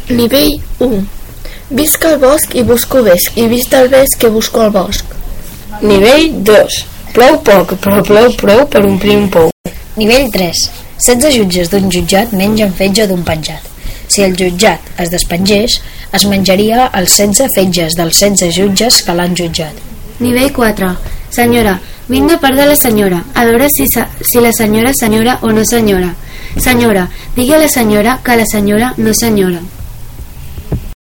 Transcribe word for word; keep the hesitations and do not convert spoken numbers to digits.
Nivell u. Visc al bosc i busco vesc, i vist el vesc que busco al bosc. Nivell dos. Plou poc, però plou prou per omplir un pou. Nivell tres. setze jutges d'un jutjat mengen fetge d'un penjat. Si el jutjat es despengés, es menjaria els setze fetges dels setze jutges que l'han jutjat. Nivell quatre. Senyora, vinc de part de la senyora, a veure si, sa, si la senyora és senyora o no senyora. Senyora, digui a la senyora que la senyora no és senyora.